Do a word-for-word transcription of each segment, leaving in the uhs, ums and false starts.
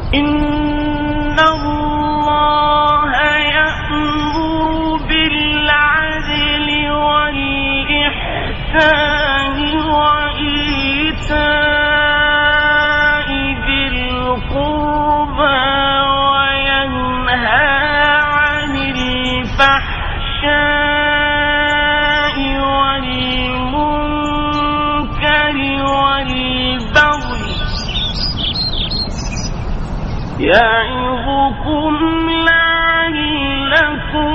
إن الله يأمر بالعدل والإحسان وإيتاء ذي القربى وينهى عن الفحشاء والمنكر والبغي يعظكم لعلكم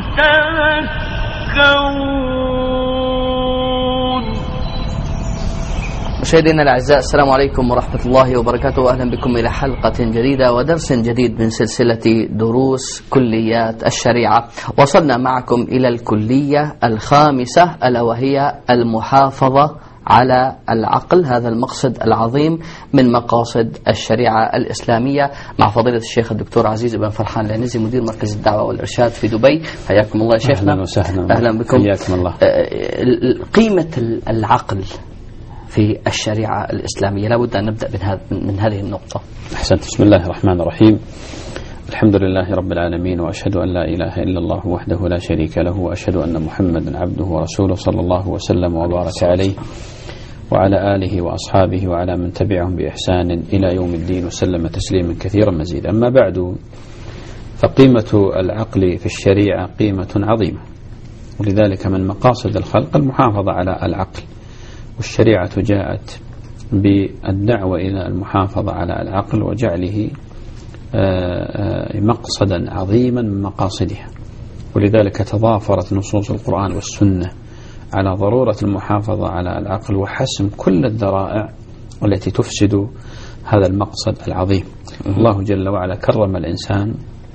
تذكرون. مشاهدينا الأعزاء، السلام عليكم ورحمة الله وبركاته. أهلا بكم إلى حلقة جديدة ودرس جديد من سلسلة دروس كليات الشريعة. وصلنا معكم إلى الكلية الخامسة ألا وهي المحافظة على العقل، هذا المقصد العظيم من مقاصد الشريعة الإسلامية، مع فضيلة الشيخ الدكتور عزيز بن فرحان العنزي مدير مركز الدعوة والإرشاد في دبي. حياكم الله يا شيخنا. أهلا وسهلا. أهلا بكم. حياكم الله. قيمة العقل في الشريعة الإسلامية، لابد أن نبدأ من هذه النقطة. أحسنت. بسم الله الرحمن الرحيم. الحمد لله رب العالمين، وأشهد أن لا إله إلا الله وحده لا شريك له، وأشهد أن محمدا عبده ورسوله صلى الله وسلم وبارك عليه وعلى آله وأصحابه وعلى من تبعهم بإحسان إلى يوم الدين، وسلم تسليما كثيرا مزيدا. أما بعد، فقيمة العقل في الشريعة قيمة عظيمة، ولذلك من مقاصد الخلق المحافظة على العقل، والشريعة جاءت بالدعوة إلى المحافظة على العقل وجعله مقصدا عظيما من مقاصدها، ولذلك تضافرت نصوص القرآن والسنة على ضرورة المحافظة على العقل وحسم كل الذرائع التي تفسد هذا المقصد العظيم. الله جل وعلا كرم الإنسان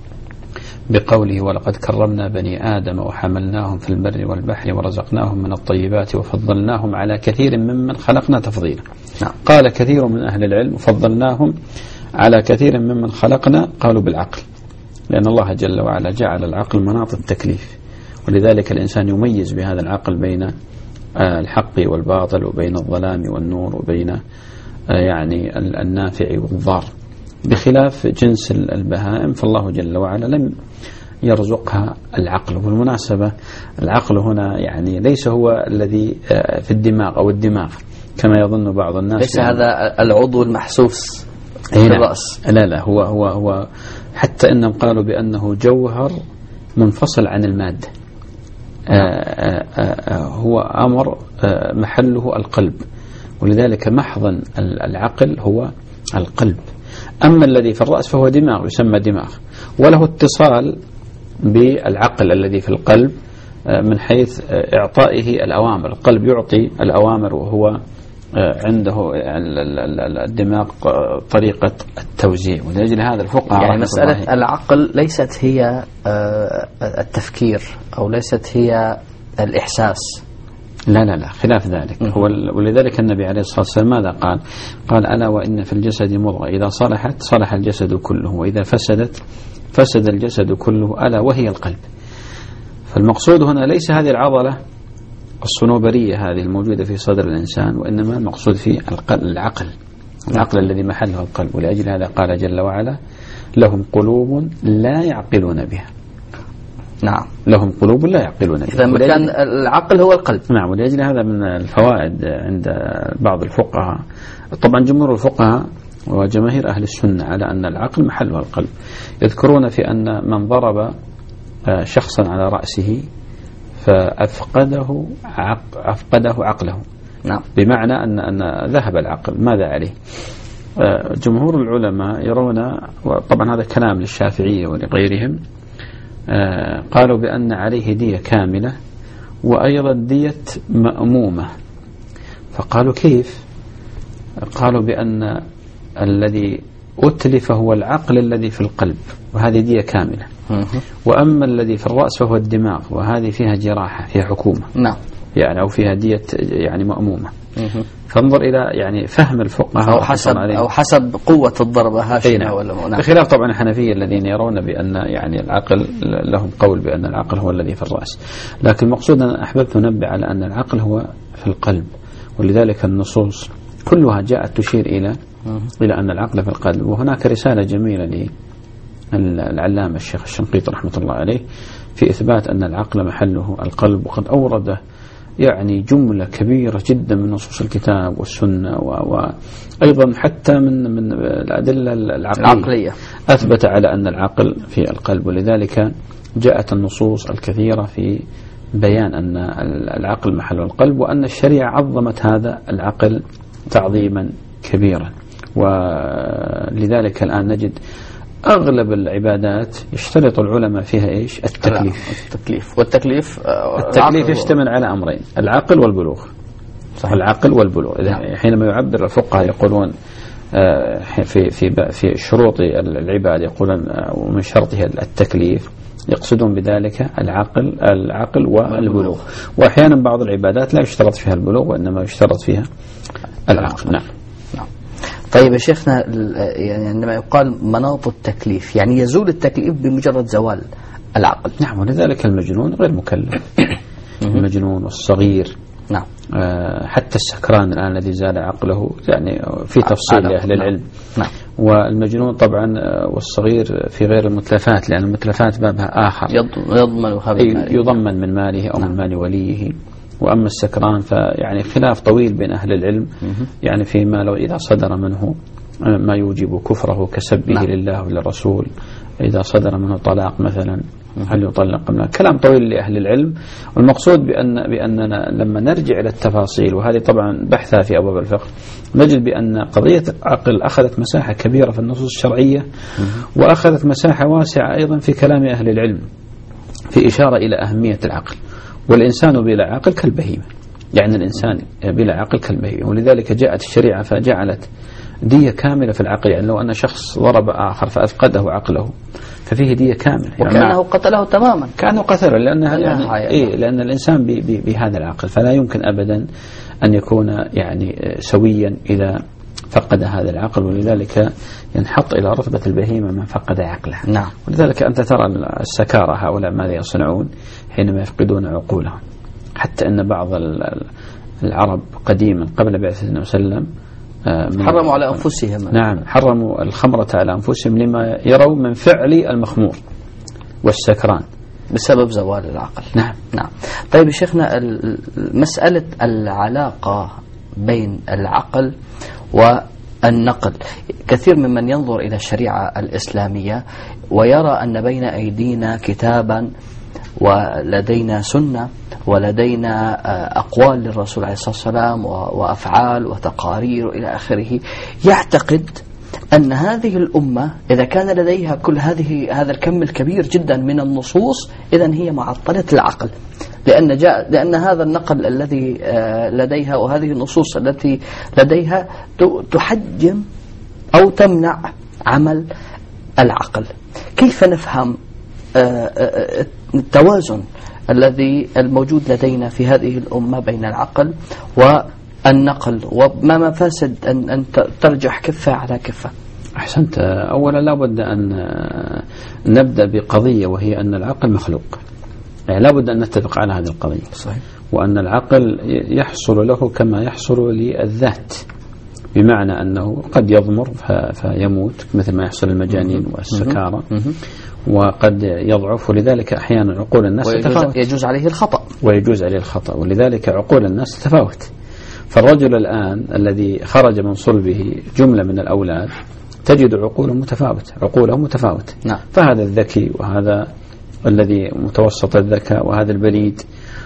بقوله: ولقد كرمنا بني آدم وحملناهم في البر والبحر ورزقناهم من الطيبات وفضلناهم على كثير ممن خلقنا تفضيلا. قال كثير من أهل العلم: وفضلناهم على كثير ممن خلقنا، قالوا بالعقل، لأن الله جل وعلا جعل العقل مناط التكليف، ولذلك الإنسان يميز بهذا العقل بين الحق والباطل، وبين الظلام والنور، وبين يعني النافع والضار، بخلاف جنس البهائم. فالله جل وعلا لم يرزقها العقل. وبالمناسبة العقل هنا يعني ليس هو الذي في الدماغ أو الدماغ كما يظن بعض الناس، ليس هذا العضو المحسوس في الرأس. لا لا هو هو هو حتى إنهم قالوا بأنه جوهر منفصل عن المادة. آآ آآ هو أمر محله القلب، ولذلك محضن العقل هو القلب. أما الذي في الرأس فهو دماغ، يسمى دماغ، وله اتصال بالعقل الذي في القلب من حيث إعطائه الأوامر. القلب يعطي الأوامر، وهو عنده الدماغ طريقة التوزيع. ولأجل هذا الفقهاء يعني مسألة العقل ليست هي التفكير أو ليست هي الإحساس. لا لا لا خلاف ذلك. هو ولذلك النبي عليه الصلاة والسلام ماذا قال؟ قال: ألا وإن في الجسد مضغة إذا صلحت صلح الجسد كله، وإذا فسدت فسد الجسد كله، ألا وهي القلب. فالمقصود هنا ليس هذه العضلة الصنوبرية هذه الموجودة في صدر الإنسان، وإنما المقصود في العقل، العقل الذي محله القلب. ولأجل هذا قال جل وعلا: لهم قلوب لا يعقلون بها. نعم، لهم قلوب لا يعقلون بها. إذا كان العقل هو القلب. نعم. ولأجل هذا من الفوائد عند بعض الفقهاء، طبعا جمهور الفقهاء وجماهير أهل السنة، على أن العقل محله القلب. يذكرون في أن من ضرب شخصا على رأسه فأفقده عق... أفقده عقله. نعم. بمعنى أن أن ذهب العقل، ماذا عليه؟ جمهور العلماء يرون، طبعا هذا كلام للشافعية ولغيرهم، قالوا بأن عليه دية كاملة وأيضا دية مأمومة. فقالوا كيف؟ قالوا بأن الذي أتلف هو العقل الذي في القلب، وهذه دية كاملة. وأما الذي في الرأس فهو الدماغ، وهذه فيها جراحة، فيها حكومة. نعم. يعني أو فيها دية يعني مأمومة. فانظر إلى يعني فهم الفقهاء أو حسب أو حسب قوة الضربة هاشمة ولا نعم. بخلاف طبعا الحنفية الذين يرون بأن يعني العقل لهم قول بأن العقل هو الذي في الرأس. لكن المقصود أنا أحببت أنبه على أن العقل هو في القلب، ولذلك النصوص كلها جاءت تشير إلى إلى أن العقل في القلب. وهناك رسالة جميلة للعلامة الشيخ الشنقيطي رحمة الله عليه في إثبات أن العقل محله القلب، وقد أورد يعني جملة كبيرة جدا من نصوص الكتاب والسنة، وأيضا حتى من من الأدلة العقلية, العقلية أثبت على أن العقل في القلب. ولذلك جاءت النصوص الكثيرة في بيان أن العقل محل القلب، وأن الشريعة عظمت هذا العقل تعظيما كبيرا. ولذلك الآن نجد أغلب العبادات يشترط العلماء فيها إيش؟ التكليف. التكليف والتكليف التكليف يشتمل على أمرين: العقل والبلوغ. صح، العقل والبلوغ. حينما يعبر الفقهاء يقولون في في في شروط العباد يقولون ومن شرطها التكليف، يقصدون بذلك العقل العقل والبلوغ. وأحيانا بعض العبادات لا يشترط فيها البلوغ وإنما يشترط فيها العقل. نعم. طيب يا شيخنا، يعني عندما يقال مناط التكليف يعني يزول التكليف بمجرد زوال العقل. نعم، ولذلك المجنون غير مكلف. المجنون والصغير، نعم، آه حتى السكران الآن الذي زال عقله يعني في تفصيل لأهل العلم. نعم. والمجنون طبعا والصغير في غير المتلفات، لأن المتلفات بابها آخر، يضمن يضمن من ماله أو من مال وليه. وأما السكران فيعني خلاف طويل بين أهل العلم يعني فيما لو إذا صدر منه ما يوجب كفره كسبه نعم. لله وللرسول، إذا صدر منه طلاق مثلا هل يطلق؟ كلام طويل لأهل العلم. والمقصود بأن بأننا لما نرجع إلى التفاصيل، وهذه طبعا بحثها في أبواب الفقه، نجد بأن قضية العقل أخذت مساحة كبيرة في النصوص الشرعية، وأخذت مساحة واسعة أيضا في كلام أهل العلم في إشارة إلى أهمية العقل. والإنسان بلا عقل كالبهيمة، يعني الإنسان بلا عقل كالبهيمة. ولذلك جاءت الشريعة فجعلت دية كاملة في العقل، يعني لو أن شخص ضرب آخر فأفقده عقله ففيه دية كاملة، يعني وكأنه قتله تماما، كأنه قتله، لأنها يعني إيه لأن الإنسان بي بي بهذا العقل، فلا يمكن أبدا أن يكون يعني سويا إذا فقد هذا العقل. ولذلك ينحط إلى رتبة البهيمة من فقد عقله. نعم. ولذلك أنت ترى السكارى هؤلاء ماذا يصنعون حينما يفقدون عقولهم، حتى أن بعض العرب قديما قبل بعثة النبي صلى الله عليه وسلم حرموا على أنفسهم. نعم، حرموا الخمرة على أنفسهم لما يروا من فعل المخمور والسكران بسبب زوال العقل. نعم. نعم. طيب شيخنا، مسألة العلاقة بين العقل والنقل، كثير ممن ينظر إلى الشريعة الإسلامية ويرى أن بين أيدينا كتابا ولدينا سنة ولدينا أقوال للرسول عليه الصلاة والسلام وأفعال وتقارير إلى آخره، يعتقد أن هذه الأمة إذا كان لديها كل هذه هذا الكم الكبير جدا من النصوص إذن هي معطلة العقل، لأن جاء لأن هذا النقل الذي لديها وهذه النصوص التي لديها تحجم أو تمنع عمل العقل. كيف نفهم التوازن الذي الموجود لدينا في هذه الأمة بين العقل والنقل، وما مفاسد أن أن ترجح كفة على كفة؟ أحسنت. أولا لابد أن نبدأ بقضية، وهي أن العقل مخلوق، يعني لابد أن نتفق على هذه القضية. صحيح. وأن العقل يحصل له كما يحصل للذات، بمعنى أنه قد يضمر فيموت مثل ما يحصل المجانين والسكارى، وقد يضعف. ولذلك أحيانا عقول الناس تتفاوت، يجوز عليه الخطأ ويجوز عليه الخطأ ولذلك عقول الناس تتفاوت. فالرجل الآن الذي خرج من صلبه جملة من الأولاد تجد عقوله متفاوت عقوله متفاوت نعم. فهذا الذكي وهذا الذي متوسط الذكاء وهذا البليد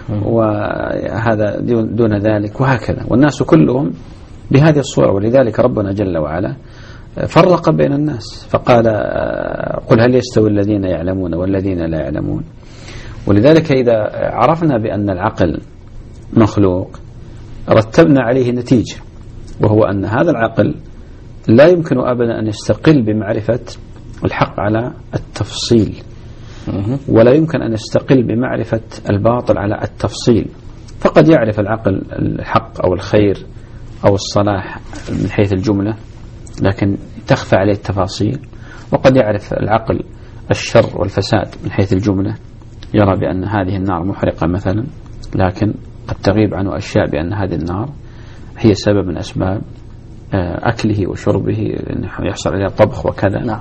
وهذا دون ذلك، وهكذا. والناس كلهم بهذه الصورة. ولذلك ربنا جل وعلا فرق بين الناس فقال: قل هل يستوي الذين يعلمون والذين لا يعلمون. ولذلك إذا عرفنا بأن العقل مخلوق رتبنا عليه نتيجة، وهو أن هذا العقل لا يمكن أبدا أن يستقل بمعرفة الحق على التفصيل، ولا يمكن أن يستقل بمعرفة الباطل على التفصيل. فقد يعرف العقل الحق أو الخير أو الصلاح من حيث الجملة لكن تخفى عليه التفاصيل، وقد يعرف العقل الشر والفساد من حيث الجملة، يرى بأن هذه النار محرقة مثلا، لكن قد تغيب عنه أشياء بأن هذه النار هي سبب من أسباب أكله وشربه لأنه يحصل عليه طبخ وكذا. نعم.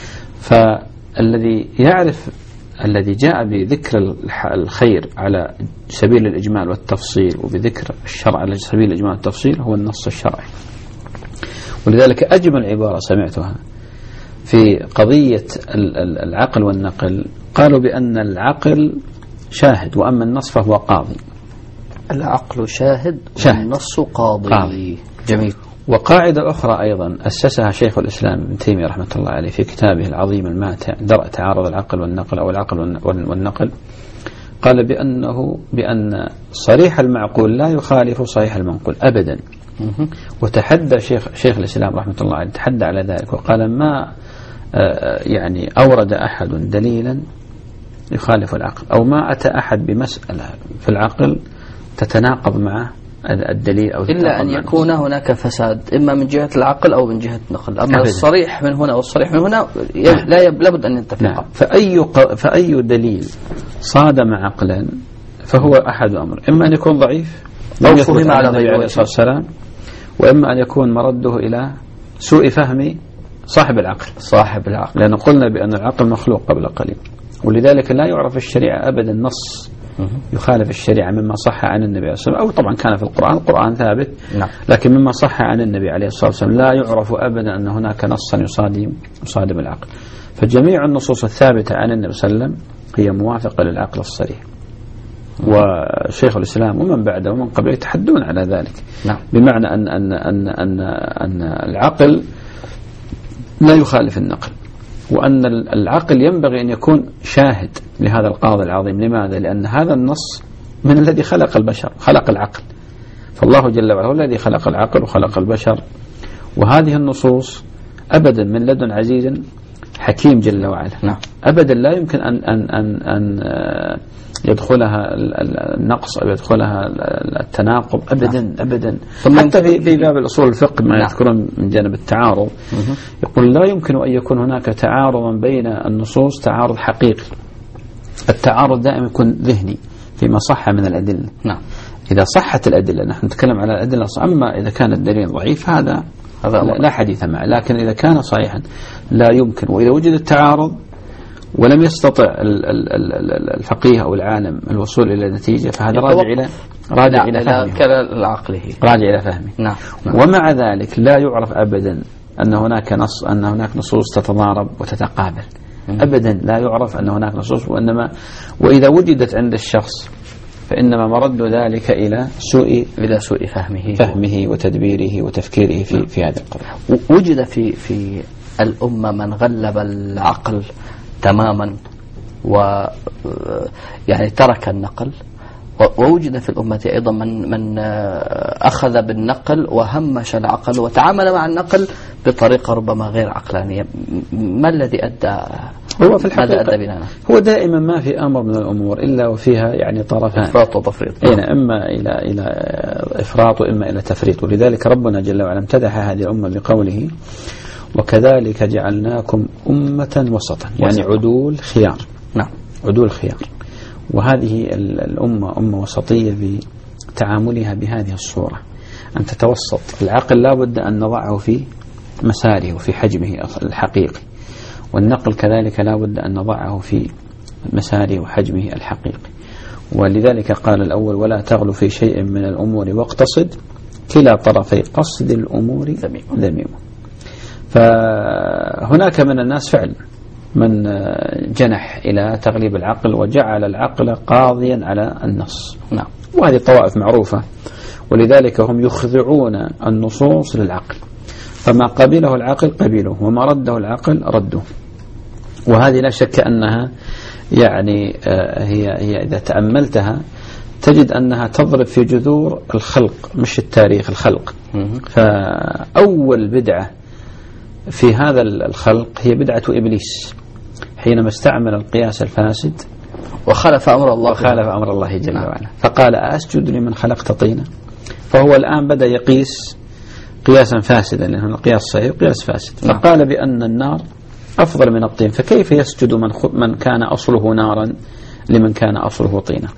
فالذي يعرف الذي جاء بذكر الخير على سبيل الإجمال والتفصيل وبذكر الشرع على سبيل الإجمال والتفصيل هو النص الشرعي. ولذلك أجمل عبارة سمعتها في قضية العقل والنقل، قالوا بأن العقل شاهد وأما النص فهو قاضي. العقل شاهد, شاهد. والنص قاضي. قاضي. جميل. وقاعدة أخرى أيضا أسسها شيخ الإسلام ابن تيمية رحمة الله عليه في كتابه العظيم الماتع درء تعارض العقل والنقل أو العقل والنقل، قال بأنه بأن صريح المعقول لا يخالف صحيح المنقول أبدا. وتحدى شيخ شيخ الإسلام رحمة الله عليه تحدى على ذلك وقال ما يعني أورد أحد دليلا يخالف العقل أو ما أتى أحد بمسألة في العقل تتناقض مع الدليل أو إلا أن يكون هناك فساد إما من جهة العقل أو من جهة النقل. أما أبداً. الصريح من هنا والصريح من هنا لا لابد أن يتفق. نعم. فأي فأي دليل صادم عقلا فهو أحد أمر، إما أن يكون ضعيف أو فهم على النبي عليه الصلاة والسلام، وإما أن يكون مرده إلى سوء فهم صاحب العقل صاحب العقل لأن قلنا بأن العقل مخلوق قبل قليل. ولذلك لا يعرف الشريعة أبدا نص يخالف الشريعة مما صح عن النبي عليه الصلاة والسلام، أو طبعا كان في القرآن القرآن ثابت. نعم. لكن مما صح عن النبي عليه الصلاة والسلام لا يعرف أبدا أن هناك نصا يصادم يصادم العقل. فجميع النصوص الثابتة عن النبي صلى الله عليه وسلم هي موافقة للعقل الصريح. وشيخ الإسلام ومن بعده ومن قبله يتحدون على ذلك. نعم. بمعنى أن أن أن أن أن العقل لا يخالف النقل، وأن العقل ينبغي أن يكون شاهد لهذا القاضي العظيم. لماذا؟ لأن هذا النص من الذي خلق البشر، خلق العقل. فالله جل وعلا هو الذي خلق العقل وخلق البشر، وهذه النصوص أبدا من لدن عزيز حكيم جل وعلا. نعم. أبدا لا يمكن أن أن أن أن يدخلها النقص أو يدخلها التناقض أبدا. نعم. أبدا. حتى في في باب الأصول الفقه ما يذكرون من جانب التعارض يقول لا يمكن أن يكون هناك تعارضا بين النصوص تعارض حقيقي. التعارض دائما يكون ذهني فيما صح من الأدلة. نعم. إذا صحت الأدلة نحن نتكلم على الأدلة، أما إذا كان الدليل ضعيف هذا هذا لا حديث معه. لكن إذا كان صحيحا لا يمكن. وإذا وجد التعارض ولم يستطع الفقيه أو العالم الوصول إلى نتيجة فهذا راجع إلى راجع إلى فهمه العقله راجع إلى فهمه. نعم. نعم. ومع ذلك لا يعرف أبدا أن هناك نص أن هناك نصوص تتضارب وتتقابل. أبدا لا يعرف أن هناك نصوص، وإنما وإذا وجدت عند الشخص فإنما مرد ذلك إلى سوء إلى سوء فهمه فهمه وتدبيره وتفكيره في في هذا القضية. وجد في في الأمة من غلب العقل تماما و يعني ترك النقل، ووجد في الأمة أيضا من من أخذ بالنقل وهمش العقل وتعامل مع النقل بطريقة ربما غير عقلانية. ما الذي أدى هو في الحقيقة أدى بنا؟ هو دائما ما في أمر من الأمور إلا وفيها يعني طرفان، إفراط وتفريط. يعني إما إلى إلى إفراط وإما إلى تفريط. ولذلك ربنا جل وعلا امتدح هذه الأمة بقوله وكذلك جعلناكم أمة وسطا، يعني عدول خيار. نعم. عدول خيار. وهذه الأمة أمة وسطية بتعاملها بهذه الصورة، أن تتوسط. العقل لا بد أن نضعه في مساره وفي حجمه الحقيقي، والنقل كذلك لا بد أن نضعه في مساره وحجمه الحقيقي. ولذلك قال الأول ولا تغلو في شيء من الأمور واقتصد كلا طرفي قصد الأمور ذميم. فهناك من الناس فعلا من جنح إلى تغليب العقل وجعل العقل قاضيا على النص. نعم. وهذه الطوائف معروفة، ولذلك هم يخضعون النصوص للعقل، فما قبله العقل قبله وما رده العقل رده. وهذه لا شك أنها يعني هي هي إذا تأملتها تجد أنها تضرب في جذور الخلق مش التاريخ، الخلق. فأول بدعة في هذا الخلق هي بدعة إبليس حينما استعمل القياس الفاسد وخالف أمر الله وخالف أمر الله جل وعلا، فقال أسجد لمن خلقت طينا. فهو الآن بدأ يقيس قياسا فاسدا، لأنه القياس صحيح وقياس فاسد. فقال بأن النار أفضل من الطين، فكيف يسجد من من كان أصله نارا لمن كان أصله طينا؟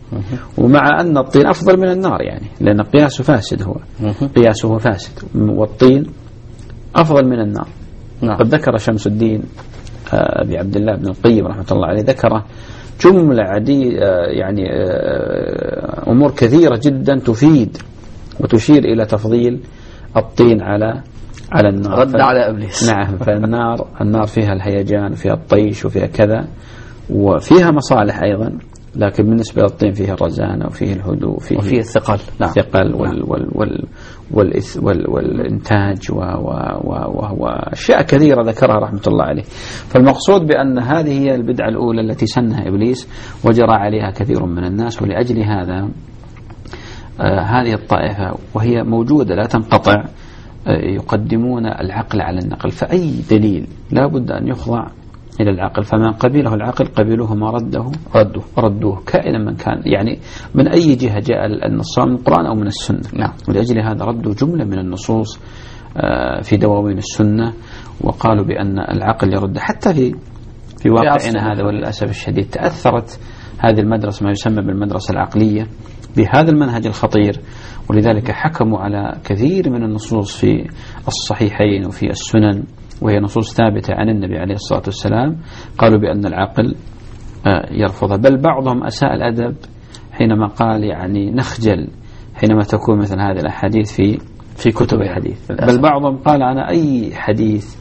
ومع أن الطين أفضل من النار يعني، لأن قياسه فاسد، هو قياسه فاسد، والطين أفضل من النار. نعم. قد ذكر شمس الدين أبي عبد الله بن القيم رحمة الله عليه، ذكر جملة عديدة يعني أمور كثيرة جدا تفيد وتشير إلى تفضيل الطين على على النار. رد على إبليس. نعم. فالنار النار فيها الهيجان وفيها الطيش وفيها كذا، وفيها مصالح أيضا، لكن بالنسبة للطين فيه الرزانة وفيه الهدوء وفيه, وفيه الثقل. نعم. الثقل وال وال وال والإث وال والإنتاج وأشياء كثيرة ذكرها رحمة الله عليه. فالمقصود بأن هذه هي البدعة الأولى التي سنها إبليس وجرى عليها كثير من الناس، ولأجل هذا آه هذه الطائفة وهي موجودة لا تنقطع آه يقدمون العقل على النقل، فأي دليل لا بد أن يخضع إلى العقل، فمن قبله العقل قبلوه ما رده ردوه ردوه كائنا من كان، يعني من أي جهة جاء النص من القرآن أو من السنة. نعم. ولأجل هذا ردوا جملة من النصوص في دواوين السنة، وقالوا بأن العقل يرد. حتى في في واقعنا هذا وللأسف الشديد تأثرت هذه المدرسة ما يسمى بالمدرسة العقلية بهذا المنهج الخطير، ولذلك حكموا على كثير من النصوص في الصحيحين وفي السنن وهي نصوص ثابتة عن النبي عليه الصلاة والسلام، قالوا بأن العقل يرفضها. بل بعضهم أساء الأدب حينما قال يعني نخجل حينما تكون مثل هذه الأحاديث في في كتب الحديث. بل بعضهم قال أنا أي حديث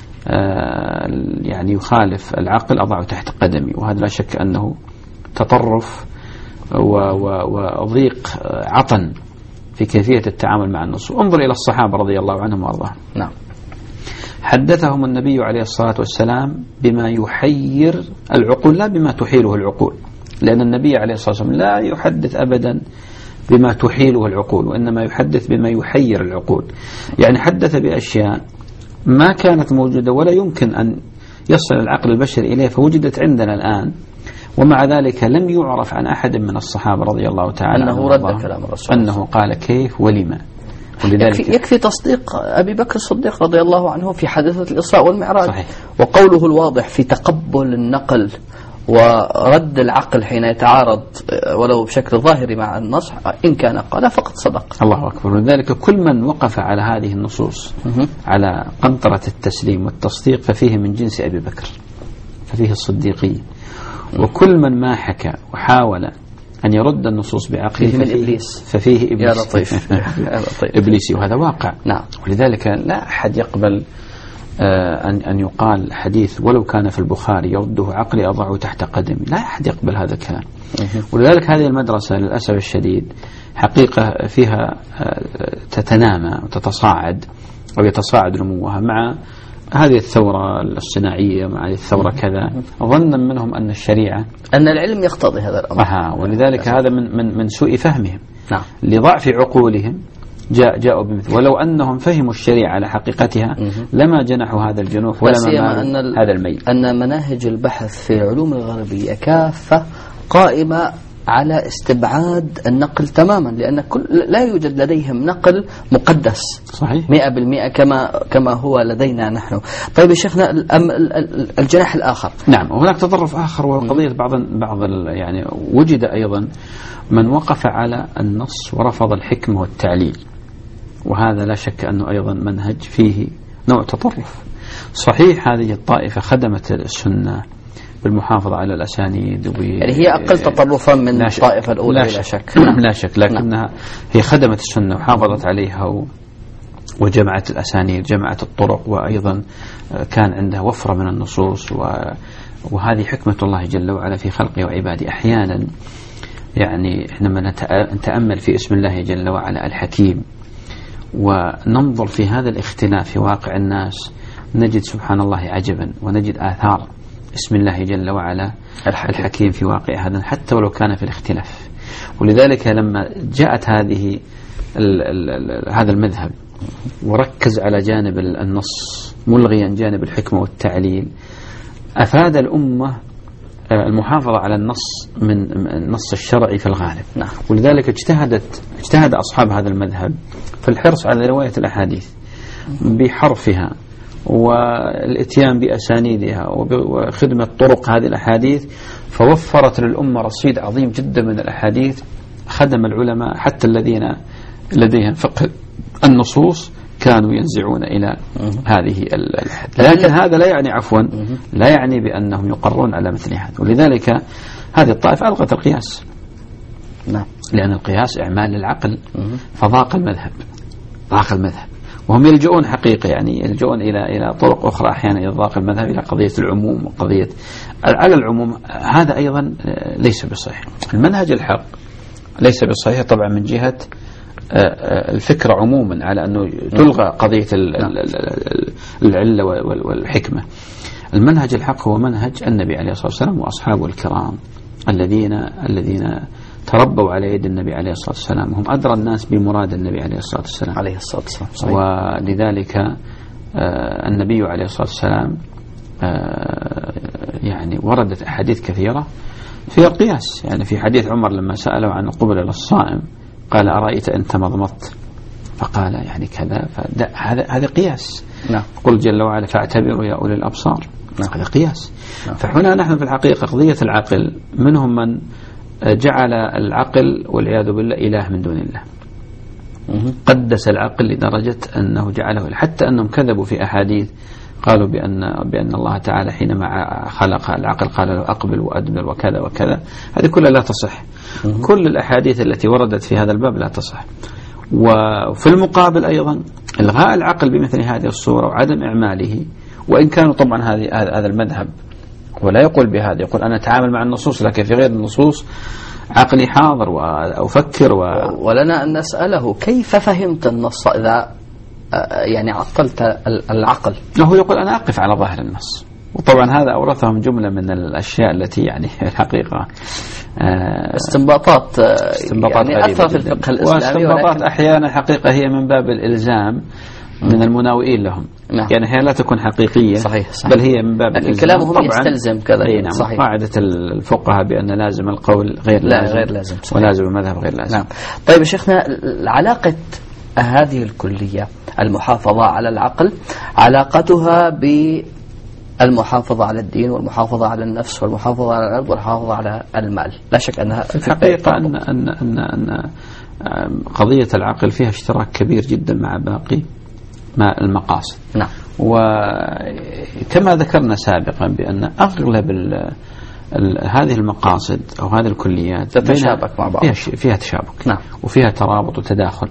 يعني يخالف العقل أضعه تحت قدمي، وهذا لا شك أنه تطرف وضيق عطن في كيفية التعامل مع النصوص. انظر إلى الصحابة رضي الله عنهم وارضاهم. نعم. حدثهم النبي عليه الصلاة والسلام بما يحير العقول لا بما تحيله العقول، لأن النبي عليه الصلاة والسلام لا يحدث أبدا بما تحيله العقول، وإنما يحدث بما يحير العقول. يعني حدث بأشياء ما كانت موجودة ولا يمكن أن يصل العقل البشري إليه، فوجدت عندنا الآن، ومع ذلك لم يعرف عن أحد من الصحابة رضي الله تعالى أنه رد كلام الرسول، أنه قال كيف ولما. يكفي, يكفي تصديق أبي بكر الصديق رضي الله عنه في حادثة الإسراء والمعراج. صحيح. وقوله الواضح في تقبل النقل ورد العقل حين يتعارض ولو بشكل ظاهري مع النص، إن كان قال فقد صدق. الله أكبر. ولذلك كل من وقف على هذه النصوص على قنطرة التسليم والتصديق ففيه من جنس أبي بكر، ففيه الصديقية. وكل من ما حكى وحاول أن يرد النصوص بعقله ففيه, ففيه إبليس ففيه إبليس. يا لطيف. يا لطيف. إبليسي، وهذا واقع. نعم. ولذلك لا أحد يقبل آه أن أن يقال حديث ولو كان في البخاري يرده عقلي أضعه تحت قدمي، لا أحد يقبل هذا الكلام. ولذلك هذه المدرسة للأسف الشديد حقيقة فيها آه تتنامى وتتصاعد أو يتصاعد نموها مع هذه الثورة الصناعية، مع هذه الثورة كذا، ظنا منهم أن الشريعة أن العلم يقتضي هذا الأمر. أها. ولذلك هذا من من من سوء فهمهم. نعم. لضعف عقولهم جاء جاءوا بمثل، ولو أنهم فهموا الشريعة على حقيقتها لما جنحوا هذا الجنوح ولا أن هذا الميل. أن مناهج البحث في العلوم الغربية كافة قائمة على استبعاد النقل تماما، لأن كل لا يوجد لديهم نقل مقدس صحيح مئة بالمئة كما كما هو لدينا نحن. طيب يا شيخنا، الجناح الآخر. نعم. وهناك تطرف آخر، وقضية بعض بعض يعني وجد أيضا من وقف على النص ورفض الحكمة والتعليل، وهذا لا شك أنه أيضا منهج فيه نوع تطرف. صحيح هذه الطائفة خدمت السنة بالمحافظة على الأسانيد، يعني هي أقل تطرفا من الطائفة الأولى لا بلا شك. شك. لا شك، لكنها هي خدمت السنة وحافظت عليها وجمعت الأسانيد، جمعت الطرق، وأيضا كان عندها وفرة من النصوص، وهذه حكمة الله جل وعلا في خلقه وعباده. أحيانا يعني حينما نتأمل في اسم الله جل وعلا الحكيم وننظر في هذا الاختلاف في واقع الناس، نجد سبحان الله عجبا، ونجد آثار اسم الله جل وعلا الحكيم في واقع هذا حتى ولو كان في الاختلاف. ولذلك لما جاءت هذه ال ال ال هذا المذهب وركز على جانب النص ملغيا جانب الحكمة والتعليل، أفاد الأمة المحافظة على النص من النص الشرعي في الغالب. نعم. ولذلك اجتهدت اجتهد أصحاب هذا المذهب في الحرص على رواية الأحاديث بحرفها والاتيان بأسانيدها وخدمة طرق هذه الأحاديث، فوفرت للأمة رصيد عظيم جدا من الأحاديث، خدم العلماء حتى الذين لديهم فقه النصوص كانوا ينزعون إلى هذه الحد. لكن هذا لا يعني عفوا لا يعني بأنهم يقرون على مثل هذا، ولذلك هذه الطائفة ألغت القياس. نعم. لأن القياس إعمال للعقل، فضاق المذهب ضاق المذهب وهم يلجؤون حقيقة يعني يلجؤون إلى إلى طرق أخرى أحيانا يضاق المذهب إلى قضية العموم وقضية على العموم. هذا أيضا ليس بصحيح. المنهج الحق ليس بصحيح طبعا من جهة الفكرة عموما على أنه تلغى قضية العلة والحكمة. المنهج الحق هو منهج النبي عليه الصلاة والسلام وأصحابه الكرام الذين الذين تربوا على يد النبي عليه الصلاة والسلام، هم أدرى الناس بمراد النبي عليه الصلاة والسلام عليه الصلاة والسلام. صحيح. ولذلك النبي عليه الصلاة والسلام يعني وردت أحاديث كثيرة في القياس. يعني في حديث عمر لما سأله عن قبل للصائم قال أرأيت أن تمضمضت فقال يعني كذا، هذا هذا قياس. نعم. قل جل وعلا فاعتبروا يا أولي الأبصار. نعم. هذا قياس. نعم. فهنا نحن في الحقيقة قضية العقل منهم من جعل العقل والعياذ بالله إله من دون الله، قدس العقل لدرجة أنه جعله، حتى أنهم كذبوا في أحاديث قالوا بأن بأن الله تعالى حينما خلق العقل قال له أقبل وأدبر وكذا وكذا. هذه كلها لا تصح. كل الأحاديث التي وردت في هذا الباب لا تصح. وفي المقابل أيضا إلغاء العقل بمثل هذه الصورة وعدم إعماله، وإن كانوا طبعا هذه هذا المذهب ولا يقول بهذا، يقول أنا أتعامل مع النصوص لكن في غير النصوص عقلي حاضر وأفكر و... ولنا أن نسأله كيف فهمت النص إذا يعني عطلت العقل؟ هو يقول أنا أقف على ظاهر النص. وطبعا هذا أورثهم جملة من الأشياء التي يعني الحقيقة استنباطات استنباطات يعني أثر في الفقه الإسلامي، واستنباطات أحيانا حقيقة هي من باب الإلزام من المناوئين لهم. نعم. يعني هي لا تكون حقيقية. صحيح. صحيح. بل هي من باب الإلزام. كلامهم يستلزم كذا. نعم. صحيح. قاعدة الفقهاء بأن لازم القول غير لا لازم, غير لازم. صحيح. ولازم المذهب غير لازم. نعم. طيب يا شيخنا، علاقة هذه الكلية المحافظة على العقل علاقتها بالمحافظة على الدين والمحافظة على النفس والمحافظة على الأرض والمحافظة على المال، لا شك أنها في الحقيقة أن, أن, أن, أن قضية العقل فيها اشتراك كبير جدا مع باقي مع المقاصد. نعم. وكما ذكرنا سابقا بأن أغلب ال ال هذه المقاصد أو هذه الكليات تتشابك مع بعض، فيها, فيها تشابك. نعم. وفيها ترابط وتداخل،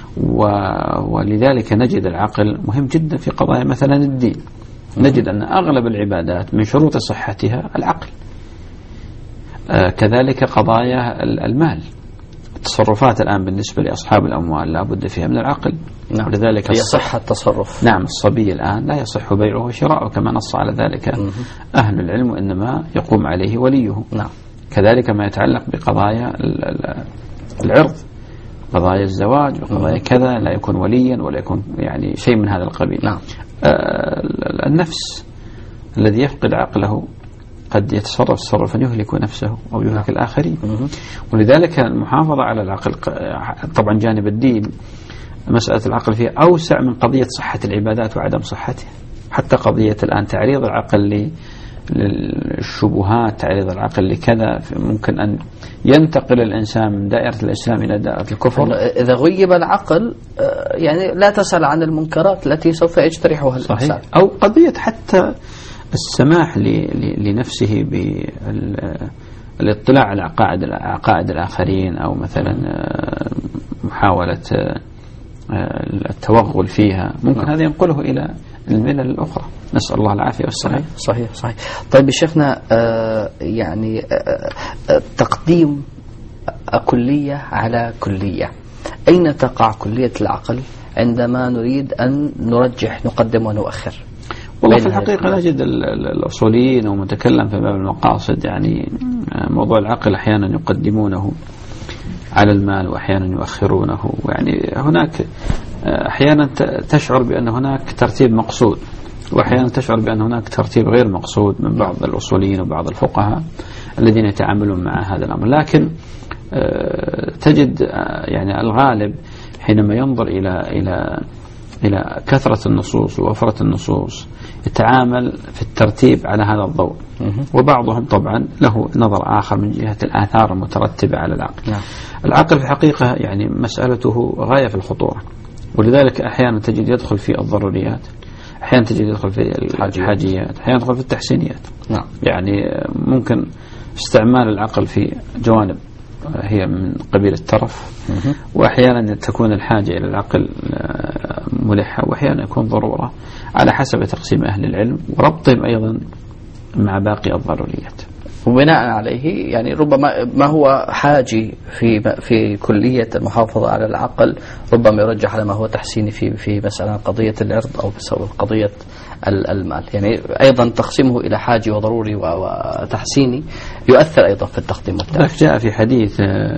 ولذلك نجد العقل مهم جدا في قضايا مثلا الدين. نجد أن أغلب العبادات من شروط صحتها العقل. آه كذلك قضايا المال، التصرفات الآن بالنسبة لأصحاب الأموال لا بد فيها من العقل. نعم. ولذلك يصح التصرف. نعم. الصبي الآن لا يصح بيعه وشراؤه كما نص على ذلك م- أهل العلم، وإنما يقوم عليه وليه. نعم. كذلك ما يتعلق بقضايا العرض، قضايا الزواج وقضايا كذا لا يكون وليا ولا يكون يعني شيء من هذا القبيل. نعم. آه النفس الذي يفقد عقله قد يتصرف تصرفا يهلك نفسه أو يهلك الآخرين. ولذلك المحافظة على العقل طبعا جانب الدين مسألة العقل فيها أوسع من قضية صحة العبادات وعدم صحتها. حتى قضية الآن تعريض العقل للشبهات، تعريض العقل لكذا، ممكن أن ينتقل الإنسان من دائرة الإسلام إلى دائرة الكفر إذا غيب العقل. يعني لا تسأل عن المنكرات التي سوف يجترحها الإنسان. أو قضية حتى السماح لنفسه بالاطلاع على عقائد عقائد الآخرين، أو مثلا محاولة التوغل فيها، ممكن هذا ينقله إلى الملل الأخرى. نسأل الله العافية والسلام. صحيح صحيح. طيب شيخنا، آه يعني آه تقديم كلية على كلية، أين تقع كلية العقل عندما نريد أن نرجح نقدم ونؤخر؟ والله في الحقيقة نجد الأصوليين ومتكلم في باب المقاصد يعني موضوع العقل أحيانا يقدمونه على المال وأحيانا يؤخرونه. يعني هناك أحيانا تشعر بأن هناك ترتيب مقصود، وأحيانا تشعر بأن هناك ترتيب غير مقصود من بعض الأصوليين وبعض الفقهاء الذين يتعاملون مع هذا الأمر. لكن تجد يعني الغالب حينما ينظر إلى إلى إلى كثرة النصوص ووفرة النصوص يتعامل في الترتيب على هذا الضوء، وبعضهم طبعا له نظر آخر من جهة الآثار المترتبة على العقل. نعم. العقل في الحقيقة يعني مسألته غاية في الخطورة، ولذلك أحيانا تجد يدخل في الضروريات، أحيانا تجد يدخل في الحاجيات، أحيانا يدخل في التحسينيات. نعم. يعني ممكن استعمال العقل في جوانب هي من قبيل الترف، وأحيانا تكون الحاجة إلى العقل ملحة، وأحيانا يكون ضرورة، على حسب تقسيم أهل العلم وربطهم أيضا مع باقي الضروريات. وبناء عليه يعني ربما ما هو حاجي في في كلية المحافظة على العقل ربما يرجح على ما هو تحسيني في في مسألة قضية العرض أو بسبب قضية المال. يعني أيضا تقسيمه إلى حاجي وضروري وتحسيني يؤثر أيضا في التقديم والتأخير. جاء في حديث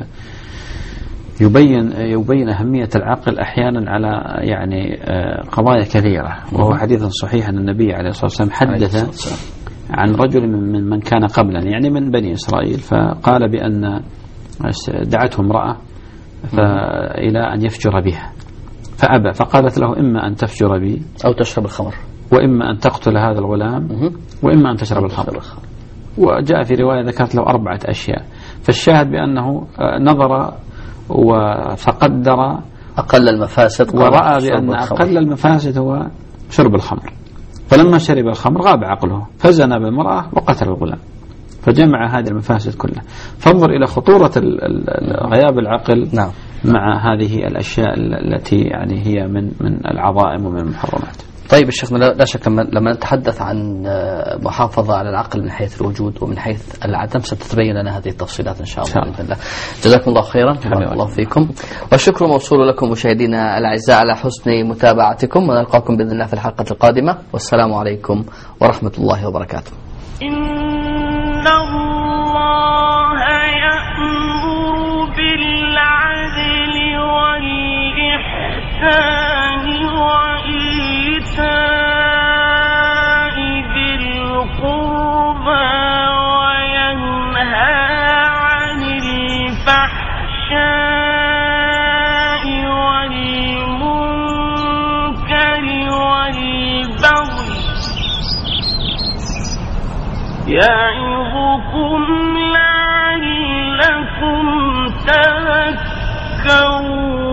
يبين يبين أهمية العقل أحيانا على يعني قضايا كثيرة، وهو حديث صحيح أن النبي عليه الصلاة والسلام حدث عن رجل من من كان قبلا يعني من بني إسرائيل، فقال بأن دعته امرأة إلى أن يفجر بها فأبى، فقالت له إما أن تفجر بي أو تشرب الخمر، وإما أن تقتل هذا الغلام، وإما أن تشرب الخمر. وجاء في رواية ذكرت له أربعة أشياء، فالشاهد بأنه نظر فقدر أقل المفاسد، ورأى بأن أقل المفاسد هو شرب الخمر، فلما شرب الخمر غاب عقله فزنى بالمرأة وقتل الغلام، فجمع هذه المفاسد كلها. فانظر إلى خطورة غياب العقل. نعم. مع هذه الأشياء التي يعني هي من من العظائم ومن المحرمات. طيب الشيخ، لا شك لما نتحدث عن محافظة على العقل من حيث الوجود ومن حيث العدم ستتبين لنا هذه التفصيلات إن شاء الله بإذن الله. جزاكم الله خيرا، بارك الله فيكم، والشكر موصول لكم مشاهدينا الأعزاء على حسن متابعتكم، ونلقاكم بإذن الله في الحلقة القادمة، والسلام عليكم ورحمة الله وبركاته. إن الله يأمر بالعدل والإحسان وإيتاء ذي القربى وينهى عن الفحشاء والمنكر والبغي يعظكم لعلكم تذكرون.